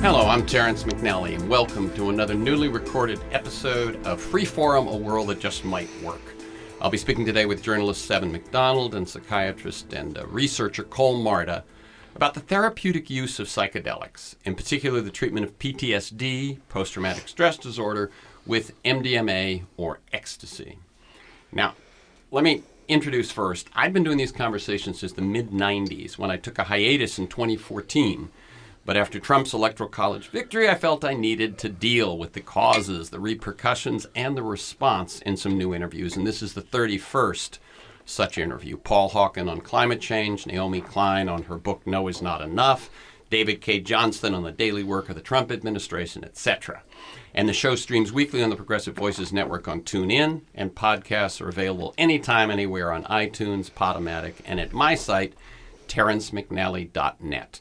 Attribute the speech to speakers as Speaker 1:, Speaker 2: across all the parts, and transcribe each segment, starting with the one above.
Speaker 1: Hello, I'm Terrence McNally, and welcome to another newly recorded episode of Freeforum, A World That Just Might Work. I'll be speaking today with journalist Seven McDonald and psychiatrist and researcher Cole Marta about the therapeutic use of psychedelics, in particular the treatment of PTSD, post-traumatic stress disorder, with MDMA or ecstasy. Now, let me introduce first. I've been doing these conversations since the mid-90s when I took a hiatus in 2014. But after Trump's Electoral College victory, I felt I needed to deal with the causes, the repercussions, and the response in some new interviews. And this is the 31st such interview. Paul Hawken on climate change, Naomi Klein on her book No Is Not Enough, David Cay Johnston on the daily work of the Trump administration, etc. And the show streams weekly on the Progressive Voices Network on TuneIn, and podcasts are available anytime, anywhere on iTunes, Podomatic, and at my site, TerrenceMcNally.net,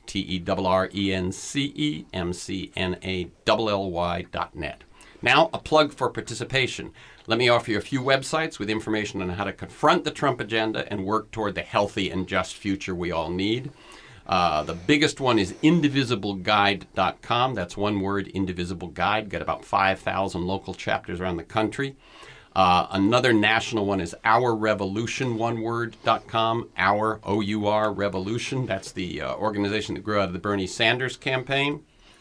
Speaker 1: TerrenceMcNally.net. Now, a plug for participation. Let me offer you a few websites with information on how to confront the Trump agenda and work toward the healthy and just future we all need. The biggest one is indivisibleguide.com. That's one word, Indivisible Guide. Got about 5,000 local chapters around the country. Another national one is ourrevolution.com, Our, O-U-R, Revolution. That's the organization that grew out of the Bernie Sanders campaign.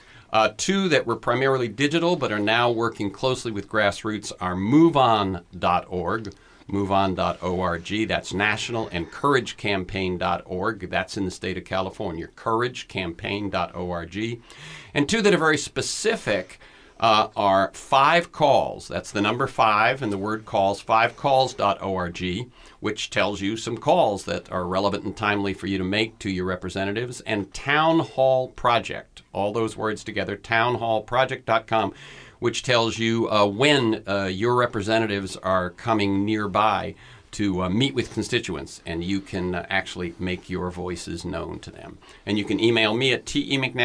Speaker 1: Two that were primarily digital but are now working closely with grassroots are moveon.org, moveon.org, that's national, and couragecampaign.org, that's in the state of California, couragecampaign.org. And two that are very specific are 5calls. That's the number 5 and the word calls, 5calls.org, which tells you some calls that are relevant and timely for you to make to your representatives, and Town Hall Project, all those words together, townhallproject.com, which tells you when your representatives are coming nearby to meet with constituents, and you can actually make your voices known to them. And you can email me at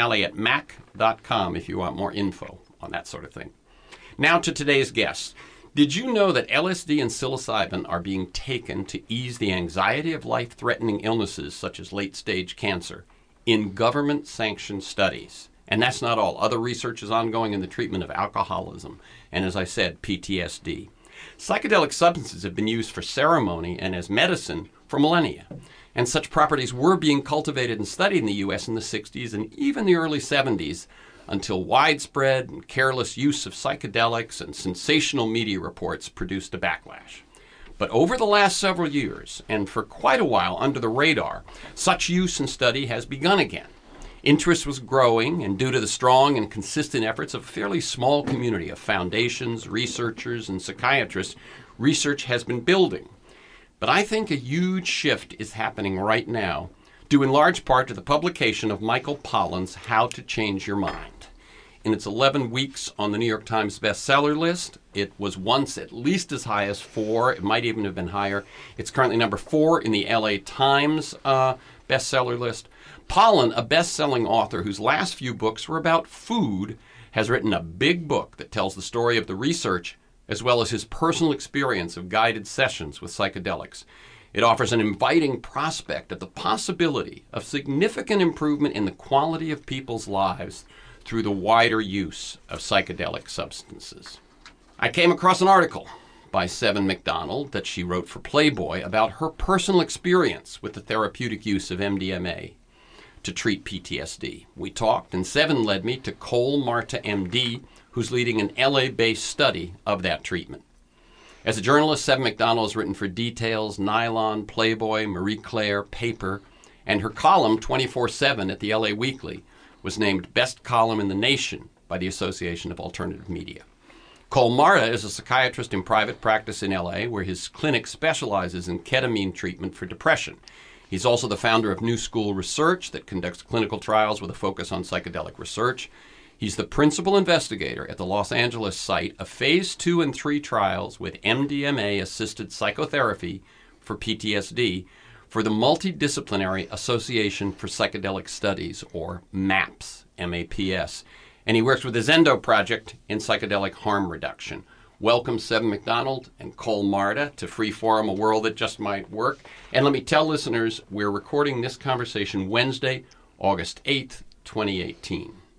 Speaker 1: temcnally@mac.com if you want more info on that sort of thing. Now to today's guest. Did you know that LSD and psilocybin are being taken to ease the anxiety of life-threatening illnesses such as late-stage cancer in government-sanctioned studies? And that's not all. Other research is ongoing in the treatment of alcoholism and, as I said, PTSD. Psychedelic substances have been used for ceremony and as medicine for millennia. And such properties were being cultivated and studied in the U.S. in the 60s and even the early 70s, until widespread and careless use of psychedelics and sensational media reports produced a backlash. But over the last several years, and for quite a while under the radar, such use and study has begun again. Interest was growing, and due to the strong and consistent efforts of a fairly small community of foundations, researchers, and psychiatrists, research has been building. But I think a huge shift is happening right now, due in large part to the publication of Michael Pollan's How to Change Your Mind. In its 11 weeks on the New York Times bestseller list, it was once at least as high as 4. It might even have been higher. It's currently number 4 in the LA Times bestseller list. Pollan, a best-selling author whose last few books were about food, has written a big book that tells the story of the research as well as his personal experience of guided sessions with psychedelics. It offers an inviting prospect of the possibility of significant improvement in the quality of people's lives through the wider use of psychedelic substances. I came across an article by Seven McDonald that she wrote for Playboy about her personal experience with the therapeutic use of MDMA to treat PTSD. We talked, and Seven led me to Cole Marta, MD, who's leading an LA-based study of that treatment. As a journalist, Seven McDonald has written for Details, Nylon, Playboy, Marie Claire, Paper, and her column, 24/7 at the LA Weekly, was named Best Column in the Nation by the Association of Alternative Media. Cole Marta is a psychiatrist in private practice in LA, where his clinic specializes in ketamine treatment for depression. He's also the founder of New School Research that conducts clinical trials with a focus on psychedelic research. He's the principal investigator at the Los Angeles site of Phase 2 and 3 trials with MDMA-assisted psychotherapy for PTSD for the Multidisciplinary Association for Psychedelic Studies, or MAPS, M-A-P-S. And he works with the Zendo Project in psychedelic harm reduction. Welcome, Seven McDonald and Cole Marta, to Freeforum, A World That Just Might Work. And let me tell listeners, we're recording this conversation Wednesday, August 8th, 2018.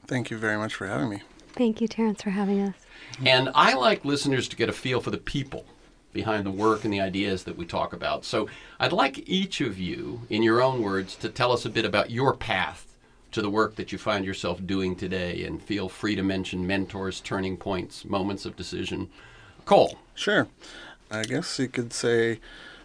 Speaker 2: Thank you very much for having me.
Speaker 3: Thank you, Terrence, for having us.
Speaker 1: And I like listeners to get a feel for the people behind the work and the ideas that we talk about. So I'd like each of you, in your own words, to tell us a bit about your path to the work that you find yourself doing today, and feel free to mention mentors, turning points, moments of decision. Cole.
Speaker 2: Sure. I guess you could say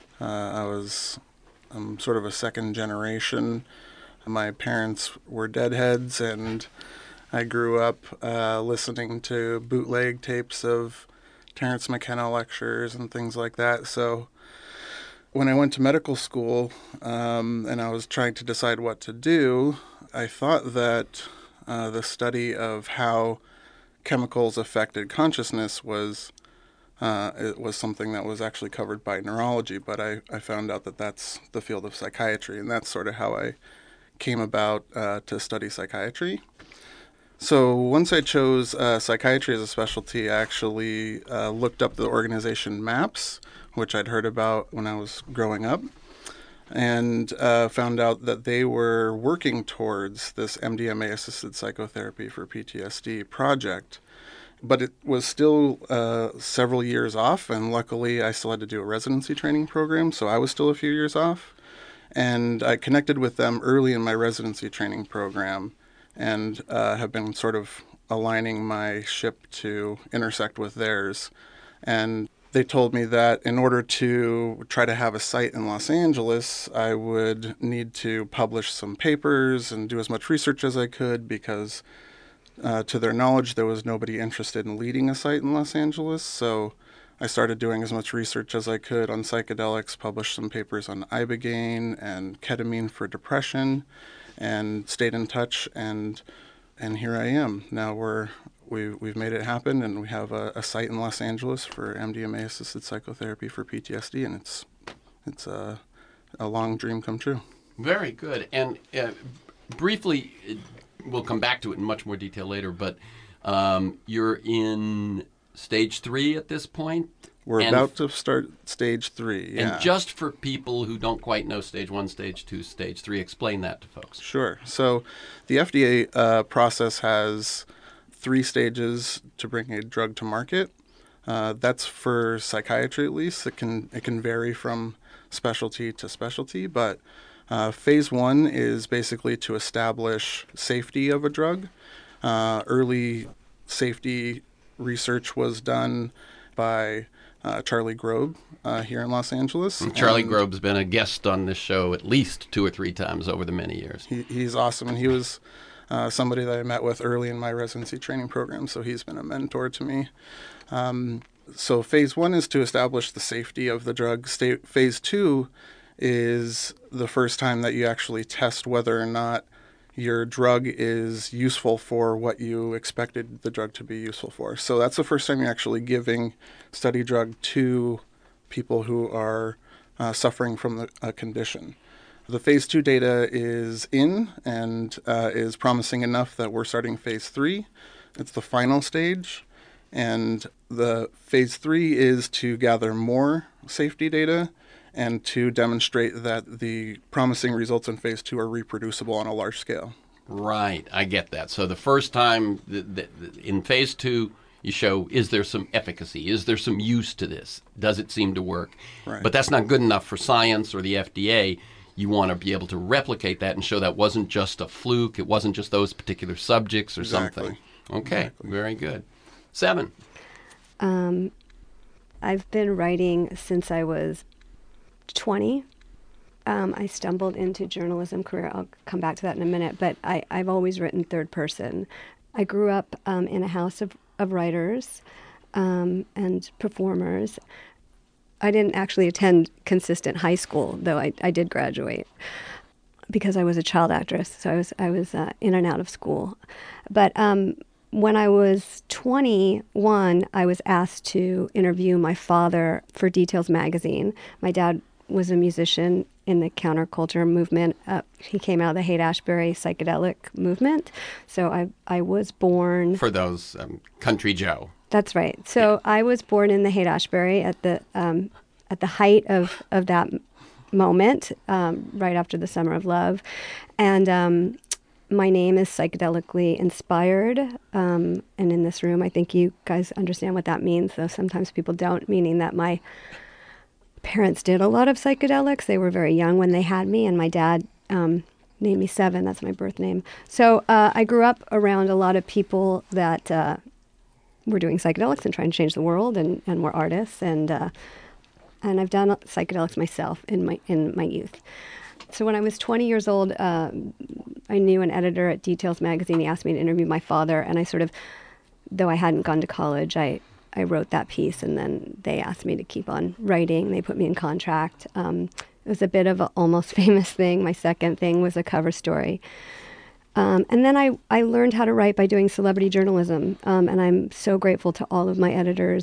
Speaker 2: I'm sort of a second generation. My parents were Deadheads, and I grew up listening to bootleg tapes of Terrence McKenna lectures and things like that. So when I went to medical school and I was trying to decide what to do, I thought that the study of how chemicals affected consciousness was something that was actually covered by neurology, but I found out that that's the field of psychiatry, and that's sort of how I came about to study psychiatry. So once I chose psychiatry as a specialty, I actually looked up the organization MAPS, which I'd heard about when I was growing up, and found out that they were working towards this MDMA-assisted psychotherapy for PTSD project. But it was still several years off, and luckily I still had to do a residency training program, so I was still a few years off. And I connected with them early in my residency training program, and have been sort of aligning my ship to intersect with theirs. And they told me that in order to try to have a site in Los Angeles, I would need to publish some papers and do as much research as I could, because to their knowledge, there was nobody interested in leading a site in Los Angeles. So I started doing as much research as I could on psychedelics, published some papers on ibogaine and ketamine for depression, and stayed in touch. And here I am. Now we've made it happen, and we have a site in Los Angeles for MDMA-assisted psychotherapy for PTSD, and it's a long dream come true.
Speaker 1: Very good. And briefly, we'll come back to it in much more detail later, but you're in stage 3 at this point?
Speaker 2: We're about to start stage 3, yeah.
Speaker 1: And just for people who don't quite know stage 1, stage 2, stage 3, explain that to folks.
Speaker 2: Sure. So the FDA process has 3 stages to bring a drug to market. That's for psychiatry, at least. It can vary from specialty to specialty, but phase 1 is basically to establish safety of a drug. Early safety research was done by Charlie Grob here in Los Angeles.
Speaker 1: And Charlie Grob's been a guest on this show at least 2 or 3 times over the many years.
Speaker 2: He's awesome, and he was somebody that I met with early in my residency training program, so he's been a mentor to me. So phase 1 is to establish the safety of the drug. Phase 2 is the first time that you actually test whether or not your drug is useful for what you expected the drug to be useful for. So that's the first time you're actually giving study drug to people who are suffering from a condition. The phase 2 data is in and is promising enough that we're starting phase 3. It's the final stage. And the phase 3 is to gather more safety data and to demonstrate that the promising results in phase 2 are reproducible on a large scale.
Speaker 1: Right, I get that. So the first time in phase 2, you show, is there some efficacy? Is there some use to this? Does it seem to work?
Speaker 2: Right.
Speaker 1: But that's not good enough for science or the FDA. You want to be able to replicate that and show that wasn't just a fluke. It wasn't just those particular subjects or something. Okay, exactly. Very good. 7.
Speaker 3: I've been writing since I was 20. I stumbled into journalism career. I'll come back to that in a minute, but I've always written third person. I grew up in a house of writers and performers. I didn't actually attend consistent high school, though I did graduate because I was a child actress, so I was in and out of school. But when I was 21, I was asked to interview my father for Details magazine. My dad was a musician in the counterculture movement. He came out of the Haight-Ashbury psychedelic movement. So I was born...
Speaker 1: For those, Country Joe.
Speaker 3: That's right. So I was born in the Haight-Ashbury at the height of that moment, right after the Summer of Love. And my name is psychedelically inspired. And in this room, I think you guys understand what that means, though sometimes people don't, meaning that my parents did a lot of psychedelics. They were very young when they had me, and my dad named me Seven. That's my birth name. So I grew up around a lot of people that were doing psychedelics and trying to change the world, and were artists. And I've done psychedelics myself in my youth. So when I was 20 years old, I knew an editor at Details magazine. He asked me to interview my father, and I sort of, though I hadn't gone to college, I wrote that piece, and then they asked me to keep on writing. They put me in contract. It was a bit of an almost famous thing. My second thing was a cover story. And then I learned how to write by doing celebrity journalism, and I'm so grateful to all of my editors.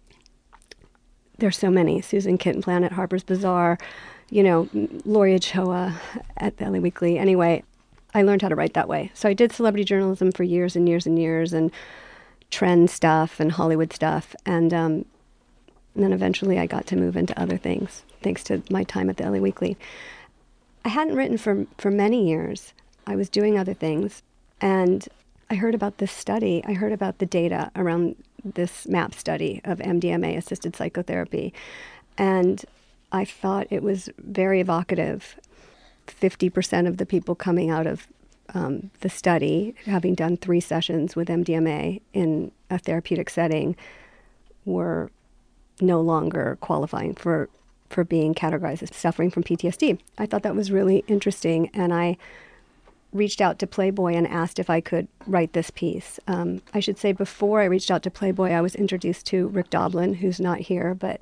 Speaker 3: There's so many. Susan Kittenplan at Harper's Bazaar, Laurie Ochoa at the LA Weekly. Anyway, I learned how to write that way. So I did celebrity journalism for years and years and years, and trend stuff and Hollywood stuff. And then eventually I got to move into other things, thanks to my time at the LA Weekly. I hadn't written for many years. I was doing other things. And I heard about this study. I heard about the data around this MAP study of MDMA-assisted psychotherapy. And I thought it was very evocative. 50% of the people coming out of the study, having done 3 sessions with MDMA in a therapeutic setting, were no longer qualifying for being categorized as suffering from PTSD. I thought that was really interesting, and I reached out to Playboy and asked if I could write this piece. I should say before I reached out to Playboy, I was introduced to Rick Doblin, who's not here, but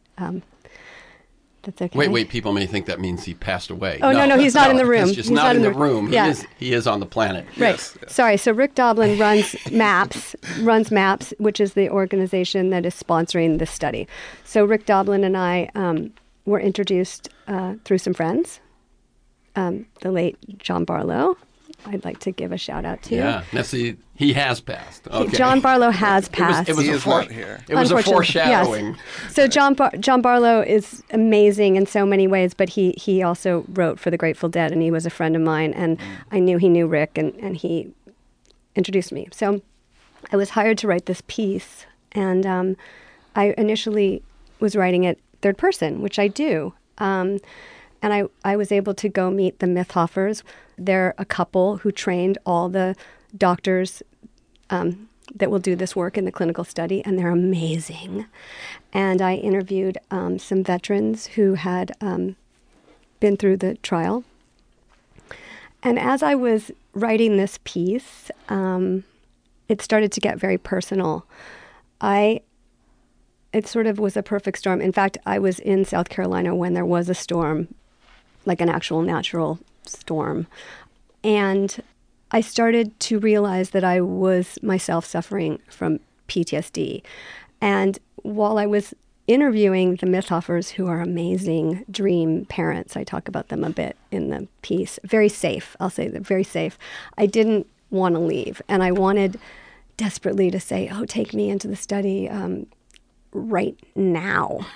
Speaker 3: that's okay.
Speaker 1: Wait, people may think that means he passed away.
Speaker 3: Oh, no, he's not in the room.
Speaker 1: He's just not in the room.
Speaker 3: Yeah.
Speaker 1: He is on the planet.
Speaker 3: Right.
Speaker 2: Yes.
Speaker 3: Sorry. So Rick Doblin runs MAPS, which is the organization that is sponsoring this study. So Rick Doblin and I were introduced through some friends. The late John Barlow, I'd like to give a shout out to.
Speaker 1: Yeah. Now see, he has passed. Okay.
Speaker 3: John Barlow has passed.
Speaker 2: He is not here.
Speaker 1: It was a foreshadowing.
Speaker 3: Yes. So John Barlow is amazing in so many ways, but he also wrote for the Grateful Dead, and he was a friend of mine, and I knew he knew Rick, and he introduced me. So I was hired to write this piece, and I initially was writing it third person, which I do. And I was able to go meet the Mythhoffers. They're a couple who trained all the doctors that will do this work in the clinical study, and they're amazing. And I interviewed some veterans who had been through the trial. And as I was writing this piece, it started to get very personal. It sort of was a perfect storm. In fact, I was in South Carolina when there was a storm, like an actual natural storm. And I started to realize that I was myself suffering from PTSD. And while I was interviewing the Mythhoffers, who are amazing dream parents, I talk about them a bit in the piece, very safe, I'll say that, very safe, I didn't want to leave. And I wanted desperately to say, oh, take me into the study right now.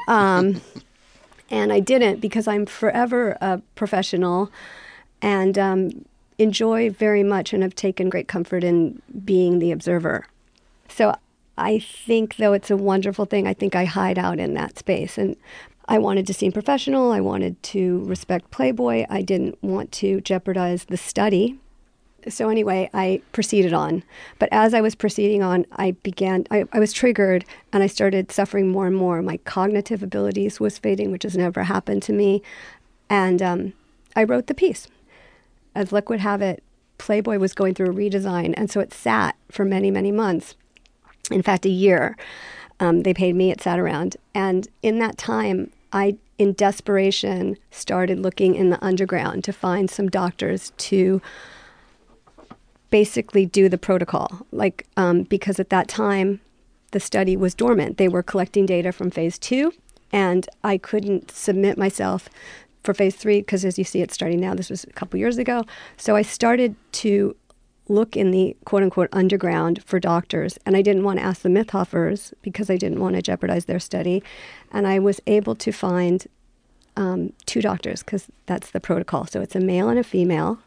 Speaker 3: And I didn't, because I'm forever a professional and enjoy very much and have taken great comfort in being the observer. So I think, though it's a wonderful thing, I think I hide out in that space. And I wanted to seem professional. I wanted to respect Playboy. I didn't want to jeopardize the study. So anyway, I proceeded on. But as I was proceeding on, I was triggered, and I started suffering more and more. My cognitive abilities was fading, which has never happened to me. And I wrote the piece. As luck would have it, Playboy was going through a redesign, and so it sat for many, many months. In fact, a year. They paid me, it sat around. And in that time, I, in desperation, started looking in the underground to find some doctors to basically do the protocol, because at that time the study was dormant. They were collecting data from phase 2, and I couldn't submit myself for phase 3 because, as you see, it's starting now. This was a couple years ago. So I started to look in the quote-unquote underground for doctors, and I didn't want to ask the Mythhoffers because I didn't want to jeopardize their study. And I was able to find 2 doctors, because that's the protocol. So it's a male and a female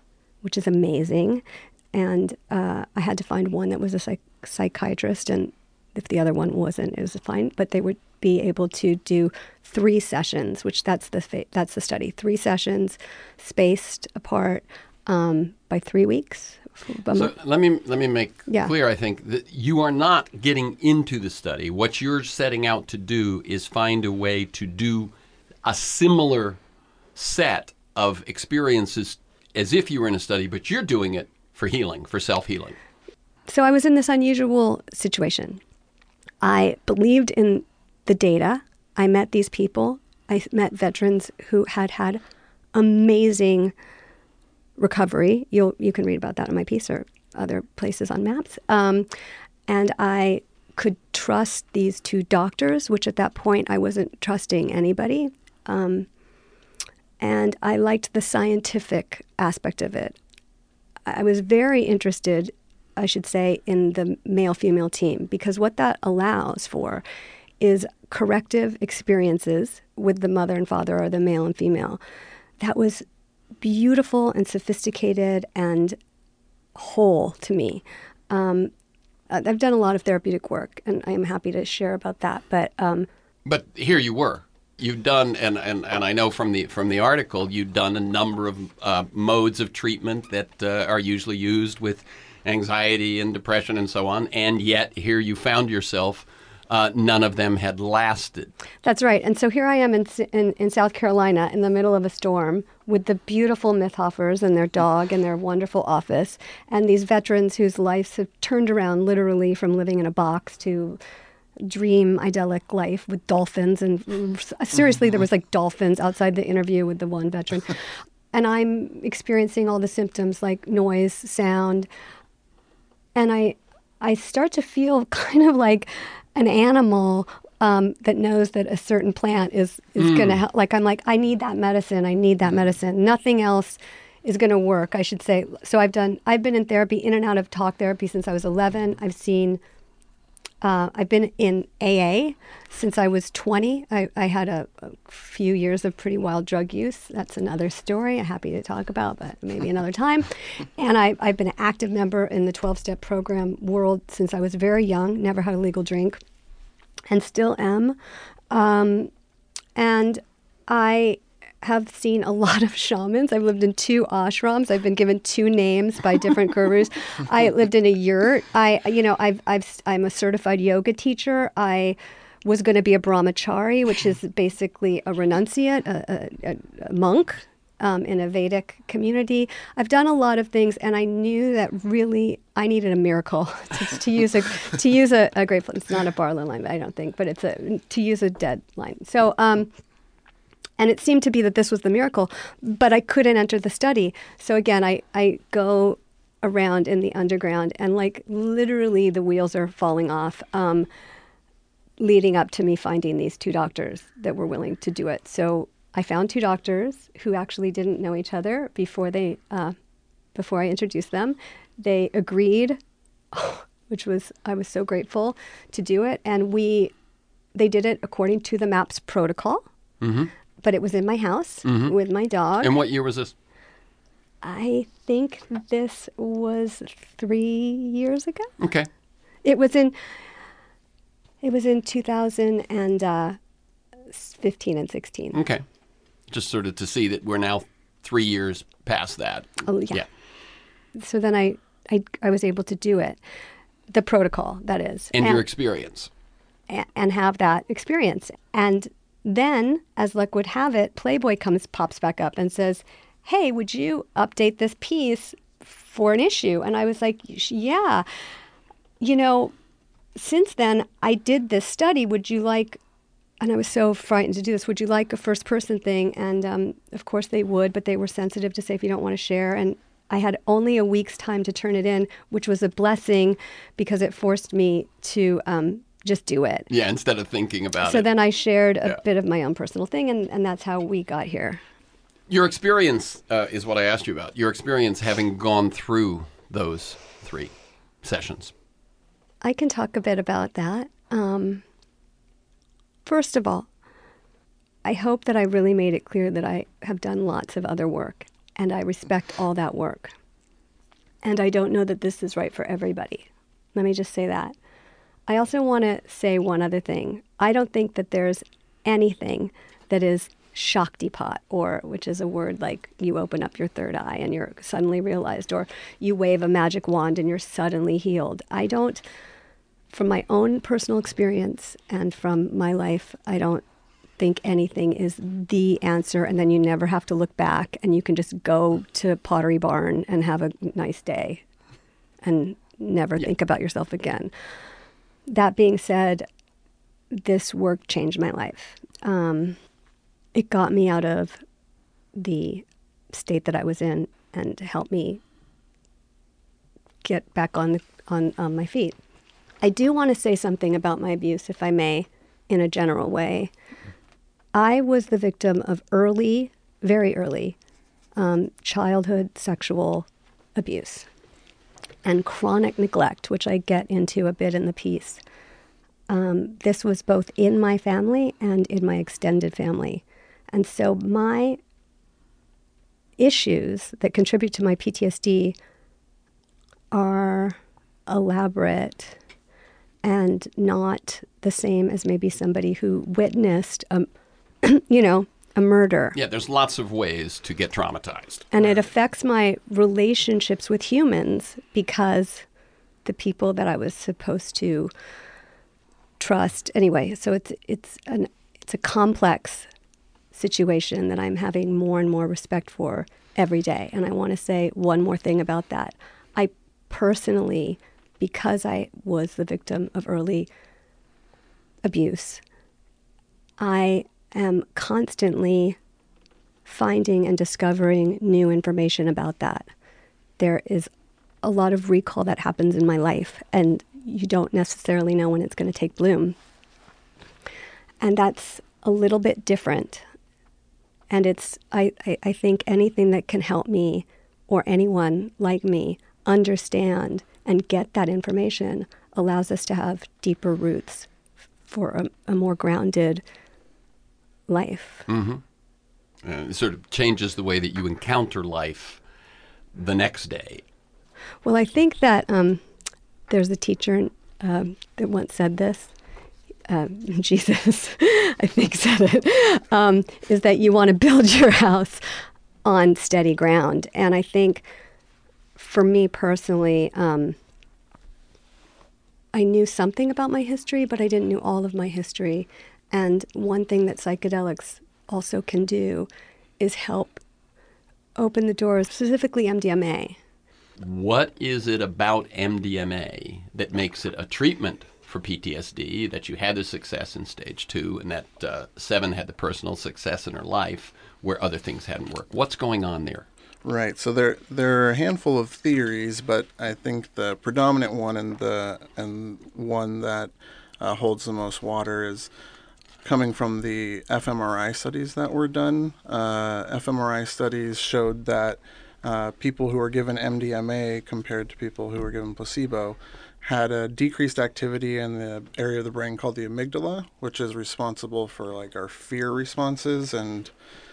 Speaker 3: which is amazing. And I had to find one that was a psychiatrist, and if the other one wasn't, it was fine. But they would be able to do 3 sessions, which that's the study. 3 sessions spaced apart by 3 weeks.
Speaker 1: So let me make clear, I think, that you are not getting into the study. What you're setting out to do is find a way to do a similar set of experiences as if you were in a study, but you're doing it for healing, for self-healing.
Speaker 3: So I was in this unusual situation. I believed in the data. I met these people. I met veterans who had amazing recovery. You can read about that in my piece or other places on MAPS. And I could trust these 2 doctors, which at that point I wasn't trusting anybody. And I liked the scientific aspect of it. I was very interested, I should say, in the male-female team, because what that allows for is corrective experiences with the mother and father, or the male and female. That was beautiful and sophisticated and whole to me. I've done a lot of therapeutic work, and I am happy to share about that.
Speaker 1: But here you were. You've done, and I know from the article, you've done a number of modes of treatment that are usually used with anxiety and depression and so on, and yet here you found yourself, none of them had lasted.
Speaker 3: That's right. And so here I am in South Carolina in the middle of a storm with the beautiful Mythhoffers and their dog and their wonderful office, and these veterans whose lives have turned around literally from living in a box to dream idyllic life with dolphins. And seriously, there was like dolphins outside the interview with the one veteran. And I'm experiencing all the symptoms like noise, sound. And I start to feel kind of like an animal that knows that a certain plant is going to help. Like, I'm like, I need that medicine. I need that medicine. Nothing else is going to work, I should say. So I've been in therapy, in and out of talk therapy since I was 11. I've been in AA since I was 20. I had a few years of pretty wild drug use. That's another story I'm happy to talk about, but maybe another time. And I've been an active member in the 12-step program world since I was very young, never had a legal drink, and still am. And I have seen a lot of shamans. I've lived in 2 ashrams. I've been given 2 names by different gurus. I lived in a yurt. I'm a certified yoga teacher. I was going to be a brahmachari, which is basically a renunciate, a monk in a Vedic community. I've done a lot of things, and I knew that really I needed a miracle to use a grateful. It's not a Barlow line, I don't think, but it's to use a dead line. So. And it seemed to be that this was the miracle, but I couldn't enter the study. So again, I go around in the underground, and like literally the wheels are falling off, leading up to me finding these 2 doctors that were willing to do it. So I found 2 doctors who actually didn't know each other before I introduced them. They agreed, I was so grateful to do it, and they did it according to the MAPS protocol. Mm-hmm. But it was in my house with my dog.
Speaker 1: And what year was this?
Speaker 3: I think this was 3 years ago.
Speaker 1: Okay.
Speaker 3: It was in 2015 and 16.
Speaker 1: Okay. Just sort of to see that we're now 3 years past that.
Speaker 3: Oh, yeah. So then I was able to do it. The protocol, that is.
Speaker 1: And your experience.
Speaker 3: And have that experience. And then, as luck would have it, Playboy pops back up and says, hey, would you update this piece for an issue? And I was like, yeah. Since then, I did this study. Would you like, and I was so frightened to do this, would you like a first-person thing? And of course they would, but they were sensitive to say if you don't want to share. And I had only a week's time to turn it in, which was a blessing because it forced me to just do it.
Speaker 1: Yeah, instead of thinking about it.
Speaker 3: So then I shared a bit of my own personal thing, and that's how we got here.
Speaker 1: Your experience is what I asked you about. Your experience having gone through those 3 sessions.
Speaker 3: I can talk a bit about that. First of all, I hope that I really made it clear that I have done lots of other work, and I respect all that work. And I don't know that this is right for everybody. Let me just say that. I also want to say one other thing. I don't think that there's anything that is Shaktipat, or which is a word like you open up your third eye and you're suddenly realized, or you wave a magic wand and you're suddenly healed. I don't, from my own personal experience and from my life, I don't think anything is the answer, and then you never have to look back and you can just go to Pottery Barn and have a nice day and never think about yourself again. That being said, this work changed my life. It got me out of the state that I was in and helped me get back on my feet. I do want to say something about my abuse, if I may, in a general way. I was the victim of early, very early, childhood sexual abuse and chronic neglect, which I get into a bit in the piece. This was both in my family and in my extended family. And so my issues that contribute to my PTSD are elaborate and not the same as maybe somebody who witnessed a murder.
Speaker 1: Yeah, there's lots of ways to get traumatized.
Speaker 3: And it affects my relationships with humans because the people that I was supposed to trust. Anyway, so it's a complex situation that I'm having more and more respect for every day. And I want to say one more thing about that. I personally, because I was the victim of early abuse, I am constantly finding and discovering new information about that. There is a lot of recall that happens in my life, and you don't necessarily know when it's going to take bloom. And that's a little bit different. And it's, I think anything that can help me or anyone like me understand and get that information allows us to have deeper roots for a more grounded life.
Speaker 1: Mm-hmm. It sort of changes the way that you encounter life the next day.
Speaker 3: Well, I think that there's a teacher that once said this. Jesus, I think, said it, is that you want to build your house on steady ground. And I think for me personally, I knew something about my history, but I didn't know all of my history. And one thing that psychedelics also can do is help open the doors, specifically MDMA.
Speaker 1: What is it about MDMA that makes it a treatment for PTSD, that you had the success in stage 2 and that Seven had the personal success in her life where other things hadn't worked? What's going on there?
Speaker 2: Right. So there are a handful of theories, but I think the predominant one and one that holds the most water is coming from the fMRI studies that were done. fMRI studies showed that people who were given MDMA compared to people who were given placebo had a decreased activity in the area of the brain called the amygdala, which is responsible for like our fear responses and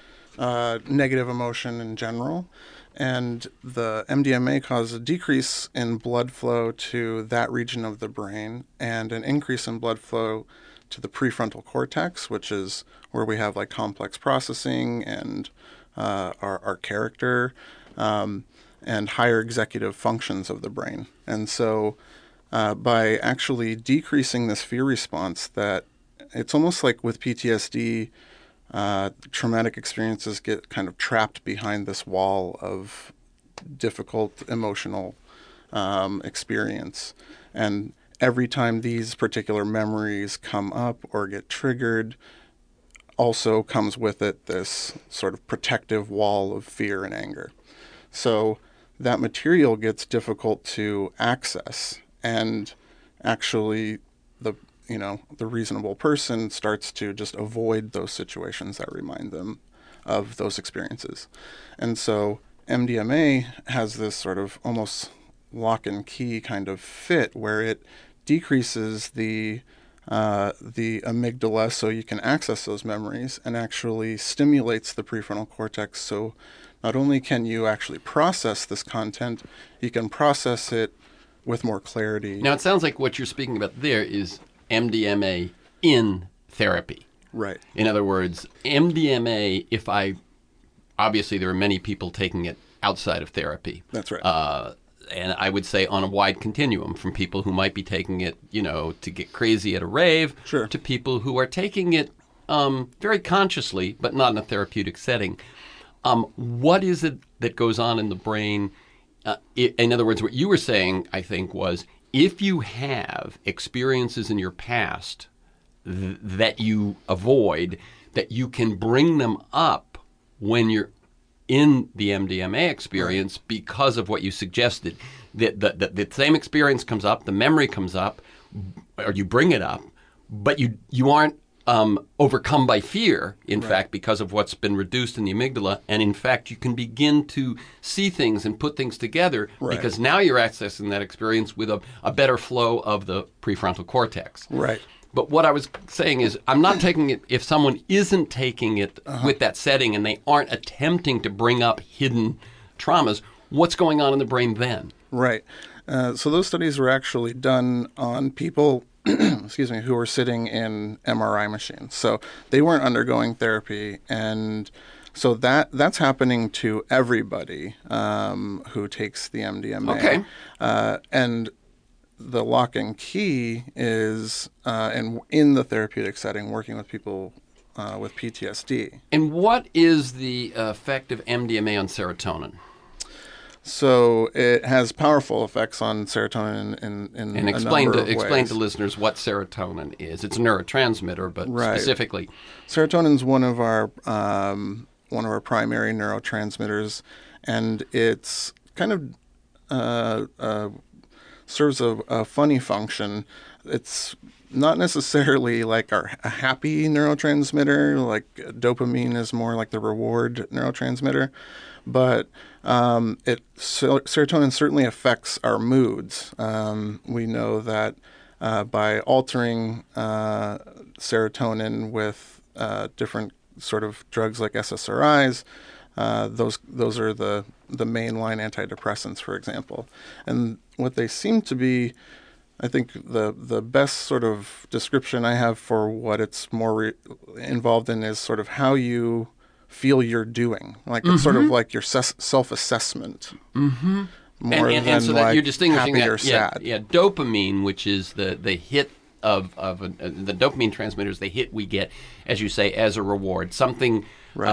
Speaker 2: negative emotion in general. And the MDMA caused a decrease in blood flow to that region of the brain and an increase in blood flow to the prefrontal cortex, which is where we have like complex processing and our character and higher executive functions of the brain. And so by actually decreasing this fear response, that it's almost like with PTSD, traumatic experiences get kind of trapped behind this wall of difficult emotional experience. And every time these particular memories come up or get triggered, also comes with it this sort of protective wall of fear and anger. So that material gets difficult to access, and actually the reasonable person starts to just avoid those situations that remind them of those experiences. And so MDMA has this sort of almost lock and key kind of fit where it decreases the the amygdala so you can access those memories, and actually stimulates the prefrontal cortex. So not only can you actually process this content, you can process it with more clarity.
Speaker 1: Now, it sounds like what you're speaking about there is MDMA in therapy.
Speaker 2: Right.
Speaker 1: In other words, MDMA, obviously there are many people taking it outside of therapy.
Speaker 2: That's right.
Speaker 1: And I would say on a wide continuum, from people who might be taking it, to get crazy at a rave,
Speaker 2: Sure.
Speaker 1: to people who are taking it very consciously, but not in a therapeutic setting. What is it that goes on in the brain? In other words, what you were saying, I think, was if you have experiences in your past that you avoid, that you can bring them up when you're in the MDMA experience because of what you suggested. The same experience comes up, the memory comes up, or you bring it up, but you aren't overcome by fear, in fact, because of what's been reduced in the amygdala. And in fact, you can begin to see things and put things together because now you're accessing that experience with a better flow of the prefrontal cortex.
Speaker 2: Right.
Speaker 1: But what I was saying is, I'm not taking it if someone isn't taking it with that setting and they aren't attempting to bring up hidden traumas, what's going on in the brain then?
Speaker 2: Right. So those studies were actually done on people, who were sitting in MRI machines. So they weren't undergoing therapy, and so that's happening to everybody who takes the MDMA.
Speaker 1: Okay.
Speaker 2: And the lock and key is in the therapeutic setting, working with people with PTSD.
Speaker 1: And what is the effect of MDMA on serotonin?
Speaker 2: So it has powerful effects on serotonin in
Speaker 1: And
Speaker 2: a
Speaker 1: explain
Speaker 2: number of
Speaker 1: to
Speaker 2: ways.
Speaker 1: listeners what serotonin is. It's a neurotransmitter, but
Speaker 2: Right.
Speaker 1: specifically,
Speaker 2: Serotonin is one of our primary neurotransmitters, and it's kind of serves a funny function. It's not necessarily like a happy neurotransmitter, like dopamine is more like the reward neurotransmitter, but serotonin certainly affects our moods. We know that by altering serotonin with different sort of drugs like SSRIs, those are the mainline antidepressants, for example. And what they seem to be, I think the best sort of description I have for what it's more involved in is sort of how you feel you're doing. Like it's sort of like your self-assessment. Mm-hmm. More
Speaker 1: and
Speaker 2: than
Speaker 1: so that
Speaker 2: like
Speaker 1: you're distinguishing
Speaker 2: happy
Speaker 1: that,
Speaker 2: or sad.
Speaker 1: dopamine, which is the hit of the dopamine transmitters, the hit we get, as you say, as a reward. Something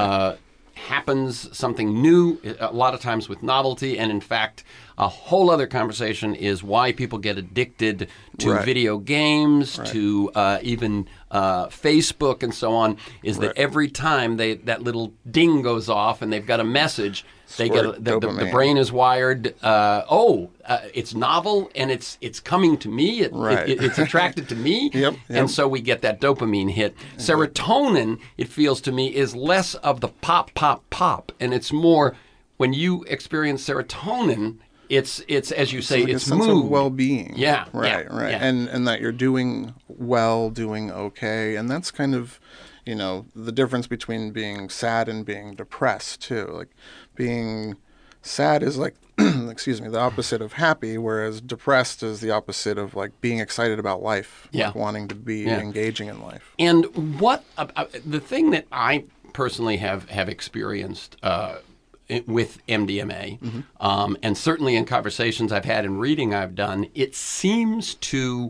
Speaker 1: happens, something new, a lot of times with novelty, and in fact, a whole other conversation is why people get addicted to video games, to even Facebook and so on, is that every time that little ding goes off and they've got a message, they get the brain is wired. It's novel and it's coming to me. It's attracted to me,
Speaker 2: Yep.
Speaker 1: And so we get that dopamine hit. Serotonin, it feels to me, is less of the pop, pop, pop, and it's more when you experience serotonin. It's as you say,
Speaker 2: like
Speaker 1: it's
Speaker 2: a sense
Speaker 1: mood.
Speaker 2: of well-being.
Speaker 1: Yeah,
Speaker 2: right.
Speaker 1: yeah.
Speaker 2: And that you're doing well, doing okay, and that's kind of, the difference between being sad and being depressed too. Like being sad is like, the opposite of happy, whereas depressed is the opposite of like being excited about life, like wanting to be engaging in life.
Speaker 1: And what the thing that I personally have experienced with MDMA, and certainly in conversations I've had and reading I've done, it seems to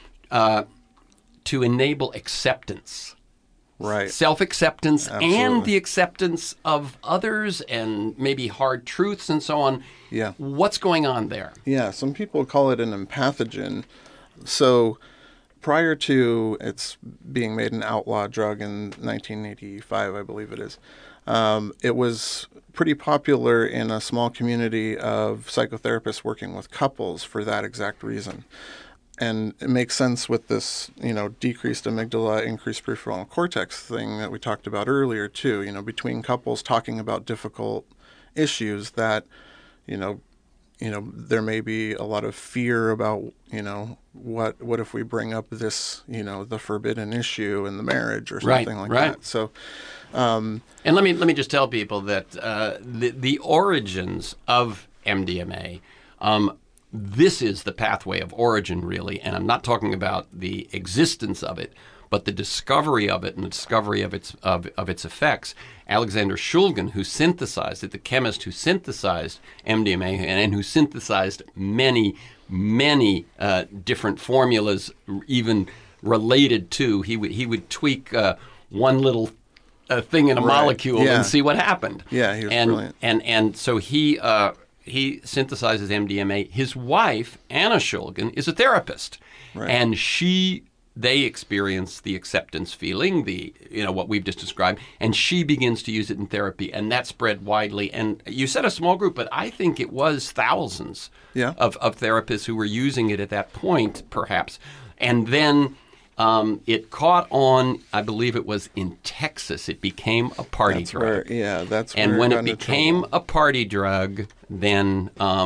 Speaker 1: enable acceptance.
Speaker 2: Right.
Speaker 1: Self-acceptance
Speaker 2: Absolutely.
Speaker 1: and the acceptance of others and maybe hard truths and so on.
Speaker 2: Yeah.
Speaker 1: What's going on there?
Speaker 2: Yeah, some people call it an empathogen. So prior to its being made an outlaw drug in 1985, I believe it is, it was pretty popular in a small community of psychotherapists working with couples for that exact reason. And it makes sense with this, decreased amygdala, increased prefrontal cortex thing that we talked about earlier too, between couples talking about difficult issues that, there may be a lot of fear about, what if we bring up this, the forbidden issue in the marriage or something like that. So,
Speaker 1: and let me just tell people that the origins of MDMA, this is the pathway of origin, really, and I'm not talking about the existence of it, but the discovery of it and the discovery of its effects. Alexander Shulgin, who synthesized it, the chemist who synthesized MDMA and who synthesized many different formulas, even related to, he would tweak one little thing in a molecule and see what happened.
Speaker 2: Yeah, he was brilliant.
Speaker 1: And so he synthesizes MDMA. His wife, Anna Shulgin, is a therapist, and they experience the acceptance feeling, what we've just described, and she begins to use it in therapy, and that spread widely. And you said a small group, but I think it was thousands of therapists who were using it at that point, perhaps. And then it caught on, I believe it was in Texas. It became a party drug.
Speaker 2: That's where
Speaker 1: and when it became a party drug, then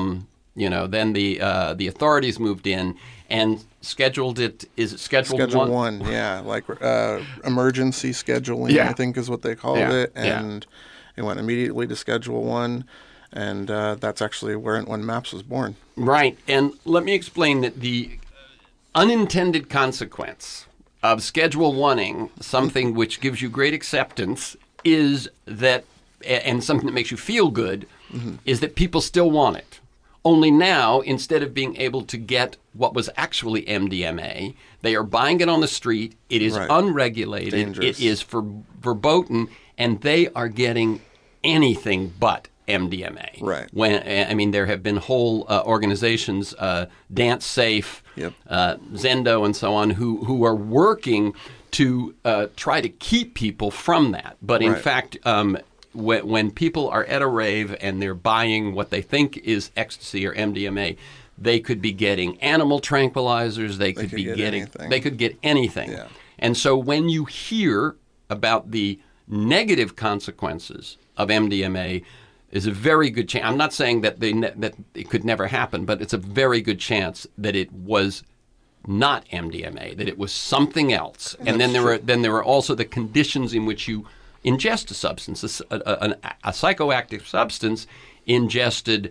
Speaker 1: then the authorities moved in and scheduled it. Is it Schedule
Speaker 2: 1? Yeah, like emergency scheduling, I think is what they called it. And it went immediately to Schedule 1. And that's actually when MAPS was born.
Speaker 1: Right. And let me explain that the unintended consequence of Schedule 1ing, something which gives you great acceptance, is that, and something that makes you feel good, is that people still want it. Only now, instead of being able to get what was actually MDMA, they are buying it on the street. It is unregulated.
Speaker 2: Dangerous.
Speaker 1: It is verboten, and they are getting anything but MDMA.
Speaker 2: Right.
Speaker 1: There have been whole organizations, Dance Safe, Zendo, and so on, who are working to try to keep people from that. But in fact, when people are at a rave and they're buying what they think is ecstasy or MDMA, they could be getting animal tranquilizers. They could get anything.
Speaker 2: Yeah.
Speaker 1: And so when you hear about the negative consequences of MDMA, is a very good chance. I'm not saying that that it could never happen, but it's a very good chance that it was not MDMA, that it was something else. And then there were also the conditions in which you ingest a substance, a psychoactive substance ingested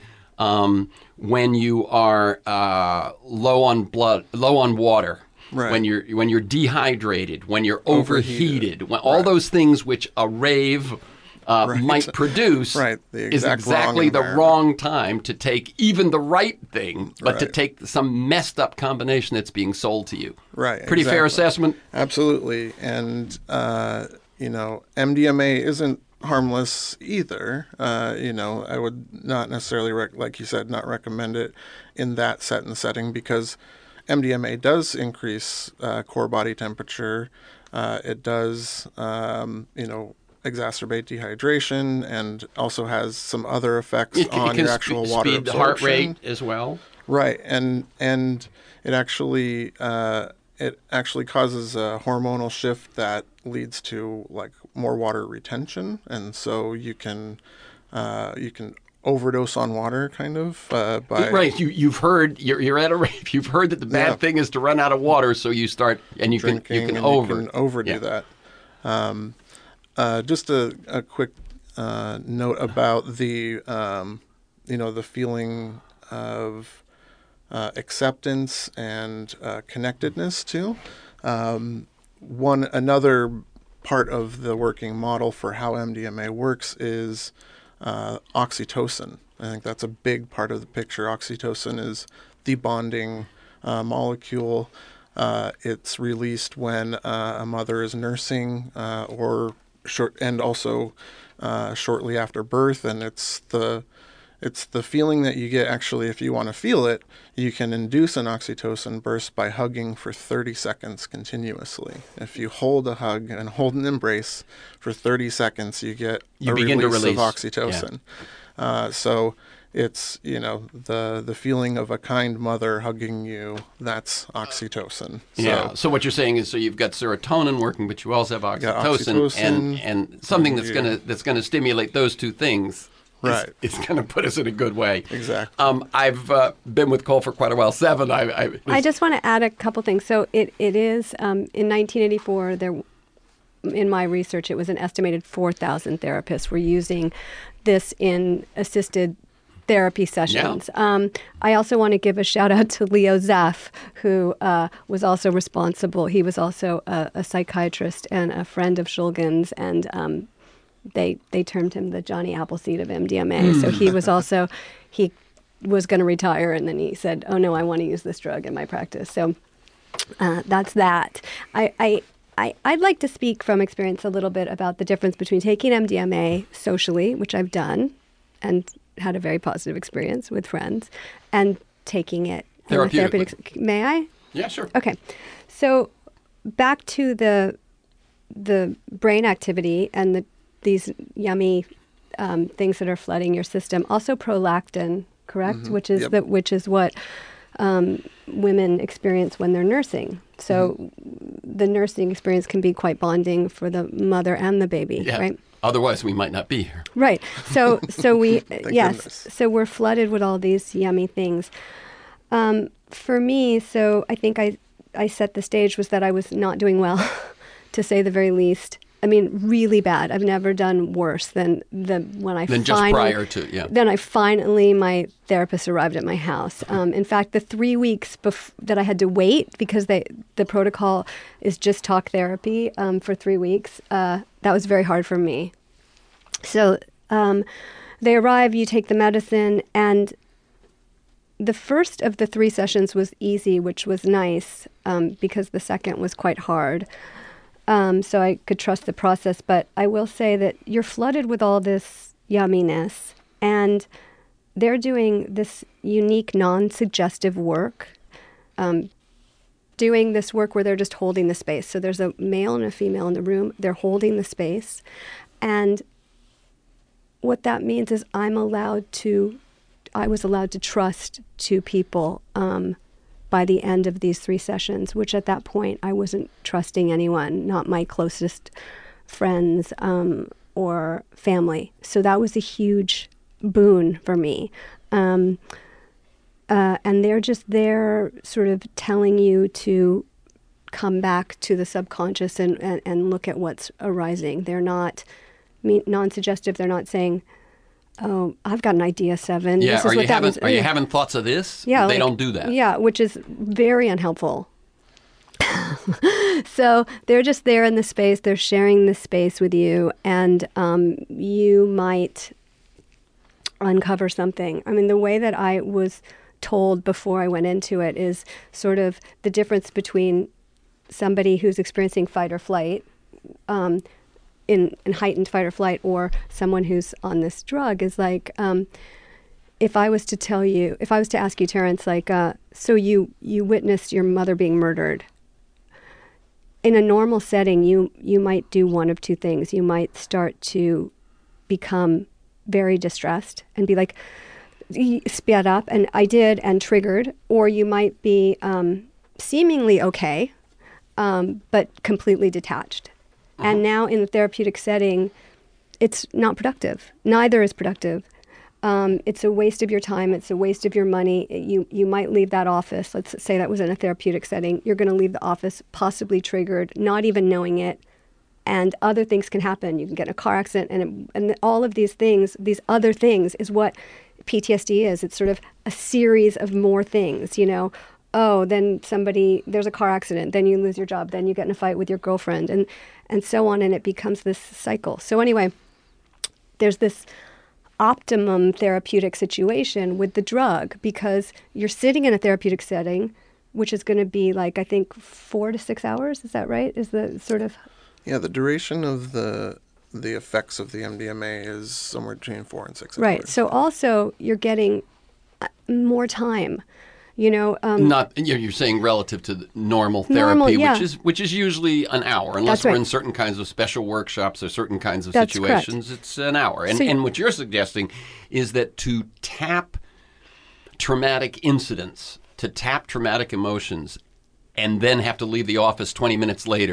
Speaker 1: when you are low on water, when you're dehydrated, when you're overheated, when all those things which a rave might produce is exactly the wrong time to take even the right thing, but to take some messed up combination that's being sold to you.
Speaker 2: Right.
Speaker 1: Pretty fair assessment?
Speaker 2: Absolutely. And MDMA isn't harmless either. I would not necessarily, like you said, not recommend it in that setting because MDMA does increase core body temperature. It does, exacerbate dehydration and also has some other effects on your actual water absorption.
Speaker 1: Speed the heart rate as well.
Speaker 2: Right, and it actually causes a hormonal shift that leads to like more water retention, and so you can overdose on water, kind of.
Speaker 1: You've heard you're at a rave. You've heard that the bad thing is to run out of water, so you start and you can
Speaker 2: overdo that. Just a quick note about the the feeling of acceptance and connectedness too. Another part of the working model for how MDMA works is oxytocin. I think that's a big part of the picture. Oxytocin is the bonding molecule. It's released when a mother is nursing and also shortly after birth, and it's the feeling that you get. Actually, if you want to feel it, you can induce an oxytocin burst by hugging for 30 seconds continuously. If you hold a hug and hold an embrace for 30 seconds, you get a release of oxytocin.
Speaker 1: Yeah.
Speaker 2: So it's the feeling of a kind mother hugging you. That's oxytocin.
Speaker 1: So what you're saying is, so you've got serotonin working, but you also have oxytocin. And something that's gonna stimulate those two things
Speaker 2: Right.
Speaker 1: is going to put us in a good way.
Speaker 2: Exactly.
Speaker 1: I've been with Cole for quite a while. 7.
Speaker 3: I just want to add a couple things. So it is in 1984 there. In my research, it was an estimated 4,000 therapists were using this in assisted therapy sessions.
Speaker 1: Yeah.
Speaker 3: I also want to give a shout out to Leo Zeff, who was also responsible. He was also a psychiatrist and a friend of Shulgin's, and they termed him the Johnny Appleseed of MDMA. So he was also, he was going to retire, and then he said, oh no, I want to use this drug in my practice. So that's that. I'd like to speak from experience a little bit about the difference between taking MDMA socially, which I've done and had a very positive experience with friends, and taking it in a therapeutic. May I?
Speaker 1: Yeah, sure.
Speaker 3: Okay. So back to the brain activity and these yummy things that are flooding your system. Also prolactin, correct?
Speaker 2: Mm-hmm.
Speaker 3: Which is
Speaker 2: Yep.
Speaker 3: which is what women experience when they're nursing. So the nursing experience can be quite bonding for the mother and the baby,
Speaker 1: Yeah.
Speaker 3: right?
Speaker 1: Otherwise, we might not be here.
Speaker 3: Right. So we yes.
Speaker 2: goodness.
Speaker 3: So we're flooded with all these yummy things. For me, so I think I set the stage was that I was not doing well, to say the very least. I mean, really bad. I've never done worse than when I
Speaker 1: Just prior to, yeah.
Speaker 3: Then my therapist arrived at my house. In fact, the 3 weeks that I had to wait because the protocol is just talk therapy for 3 weeks, that was very hard for me. So they arrive, you take the medicine, and the first of the 3 sessions was easy, which was nice because the second was quite hard. So I could trust the process, but I will say that you're flooded with all this yumminess, and they're doing this unique, non-suggestive work, doing this work where they're just holding the space. So there's a male and a female in the room. They're holding the space, and what that means is I was allowed to trust 2 people by the end of these 3 sessions, which at that point I wasn't trusting anyone, not my closest friends or family. So that was a huge boon for me. And they're just there sort of telling you to come back to the subconscious and look at what's arising. They're not non-suggestive. They're not saying, oh, I've got an idea, 7.
Speaker 1: Yeah,
Speaker 3: this is what that means.
Speaker 1: are you having thoughts of this?
Speaker 3: Yeah,
Speaker 1: they don't do that.
Speaker 3: Yeah, which is very unhelpful. So they're just there in the space. They're sharing the space with you, and you might uncover something. I mean, the way that I was told before I went into it is sort of the difference between somebody who's experiencing fight or flight, in heightened fight or flight, or someone who's on this drug is like, if I was to ask you, Terrence, like, so you witnessed your mother being murdered. In a normal setting, you might do one of 2 things. You might start to become very distressed and be like, sped up, and I did, and triggered, or you might be seemingly okay, but completely detached. And now in the therapeutic setting, it's not productive. Neither is productive. It's a waste of your time. It's a waste of your money. You might leave that office. Let's say that was in a therapeutic setting. You're going to leave the office possibly triggered, not even knowing it. And other things can happen. You can get in a car accident. And all of these things, these other things, is what PTSD is. It's sort of a series of more things, you know. Oh, then there's a car accident, then you lose your job, then you get in a fight with your girlfriend, and so on, and it becomes this cycle. So anyway, there's this optimum therapeutic situation with the drug because you're sitting in a therapeutic setting, which is going to be like, I think, 4 to 6 hours. Is that right? Is the sort of...
Speaker 2: Yeah, the duration of the effects of the MDMA is somewhere between 4 and 6 hours.
Speaker 3: Right. So also you're getting more time. You know,
Speaker 1: you're saying relative to the normal therapy,
Speaker 3: yeah.
Speaker 1: which is usually an hour, unless
Speaker 3: That's
Speaker 1: we're
Speaker 3: right.
Speaker 1: in certain kinds of special workshops or certain kinds of
Speaker 3: That's
Speaker 1: situations.
Speaker 3: correct.
Speaker 1: It's an hour, and what you're suggesting is that to tap traumatic incidents, to tap traumatic emotions, and then have to leave the office 20 minutes later